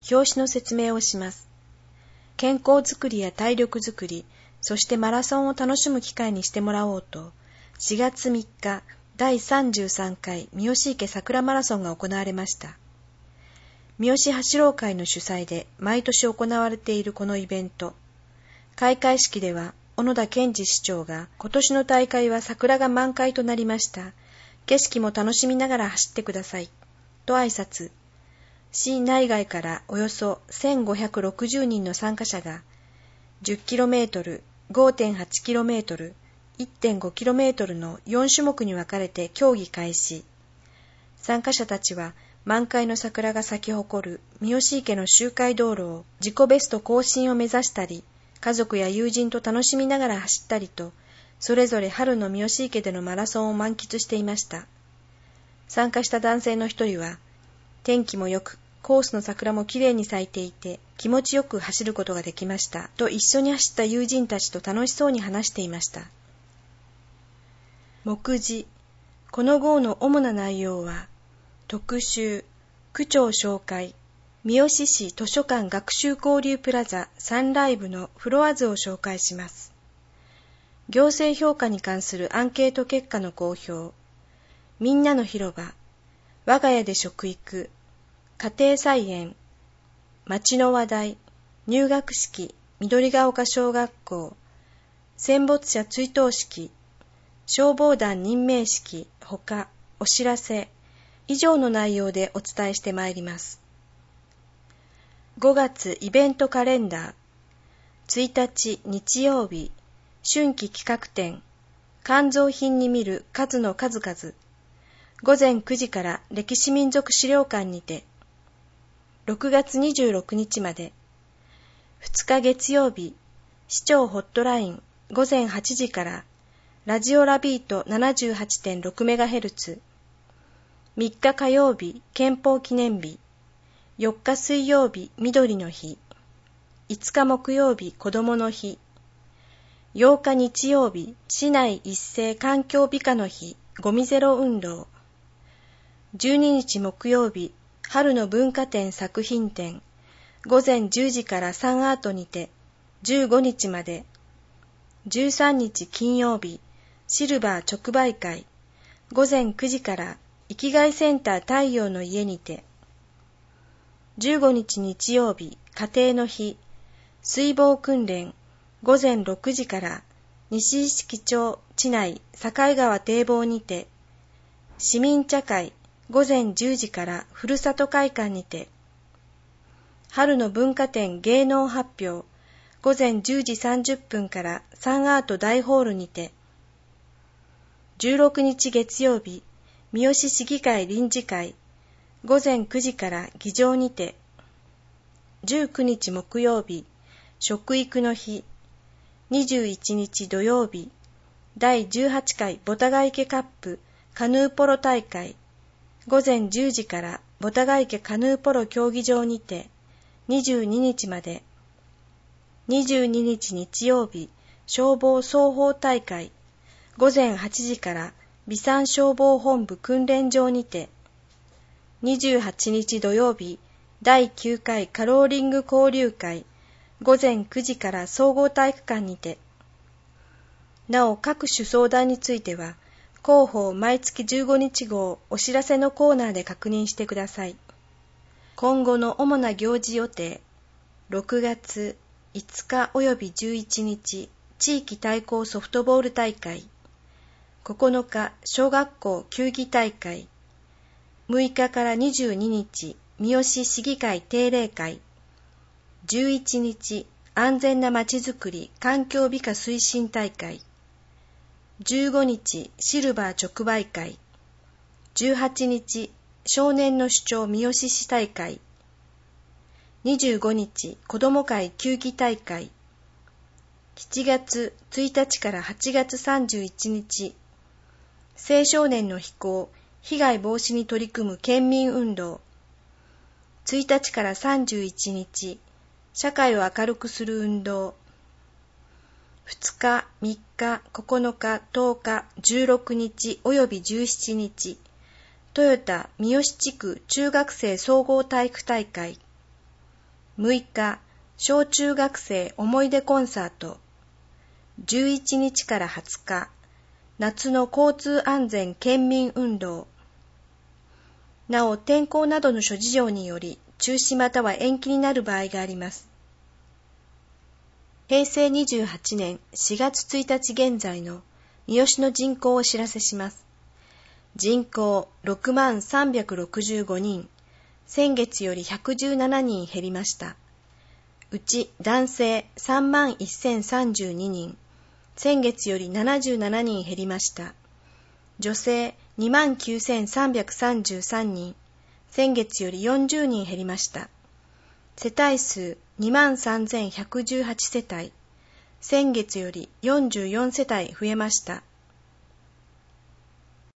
表紙の説明をします。健康づくりや体力づくり、そしてマラソンを楽しむ機会にしてもらおうと、4月3日、第33回三好池桜マラソンが行われました。三好走ろう会の主催で毎年行われているこのイベント。開会式では、小野田健二市長が、今年の大会は桜が満開となりました。景色も楽しみながら走ってください。と挨拶。市内外からおよそ1560人の参加者が、10km、5.8km、1.5km の4種目に分かれて競技開始。参加者たちは満開の桜が咲き誇る三好池の周回道路を自己ベスト更新を目指したり、家族や友人と楽しみながら走ったりと、それぞれ春の三好池でのマラソンを満喫していました。参加した男性の一人は、天気も良く、コースの桜もきれいに咲いていて、気持ちよく走ることができました。と一緒に走った友人たちと楽しそうに話していました。目次。この号の主な内容は、特集、区長紹介、三好市図書館学習交流プラザ3ライブのフロア図を紹介します。行政評価に関するアンケート結果の公表、みんなの広場、我が家で食育、家庭菜園、町の話題、入学式、緑が丘小学校、戦没者追悼式、消防団任命式、ほか、お知らせ、以上の内容でお伝えしてまいります。5月イベントカレンダー、1日日曜日、春季企画展、肝臓品に見る数の数々、午前9時から歴史民族資料館にて、6月26日まで、2日月曜日、市長ホットライン、午前8時から、ラジオラビート 78.6MHz、3日火曜日、憲法記念日、4日水曜日、緑の日、5日木曜日、子どもの日、8日日曜日、市内一斉環境美化の日、ゴミゼロ運動、12日木曜日、春の文化展作品展、午前10時からサンアートにて、15日まで、13日金曜日、シルバー直売会、午前9時から生きがいセンター太陽の家にて、15日日曜日、家庭の日、水防訓練、午前6時から西石木町地内境川堤防にて、市民茶会、午前10時からふるさと会館にて、春の文化展芸能発表、午前10時30分からサンアート大ホールにて、16日月曜日、三好市議会臨時会、午前9時から議場にて、19日木曜日、食育の日、21日土曜日、第18回ボタガ池カップカヌーポロ大会、午前10時からボタガ池カヌーポロ競技場にて、22日まで、22日日曜日、消防双方大会、午前8時から備産消防本部訓練場にて、28日土曜日、第9回カローリング交流会、午前9時から総合体育館にて、なお各種相談については、広報毎月15日号お知らせのコーナーで確認してください。今後の主な行事予定、6月5日及び11日、地域対抗ソフトボール大会、9日、小学校球技大会、6日から22日、三好市議会定例会、11日、安全なまちづくり環境美化推進大会、15日、シルバー直売会、18日、少年の主張三好市大会、25日、子ども会球技大会、7月1日から8月31日、青少年の非行、被害防止に取り組む県民運動、1日から31日、社会を明るくする運動、2日、3日、9日、10日、16日及び17日、トヨタ三好地区中学生総合体育大会、 6日、小中学生思い出コンサート。11日から20日、夏の交通安全県民運動。なお、天候などの諸事情により、中止または延期になる場合があります。平成28年4月1日現在の三好の人口をお知らせします。人口6365人、先月より117人減りました。うち男性31032人、先月より77人減りました。女性29333人、先月より40人減りました。世帯数23118世帯、先月より44世帯増えました。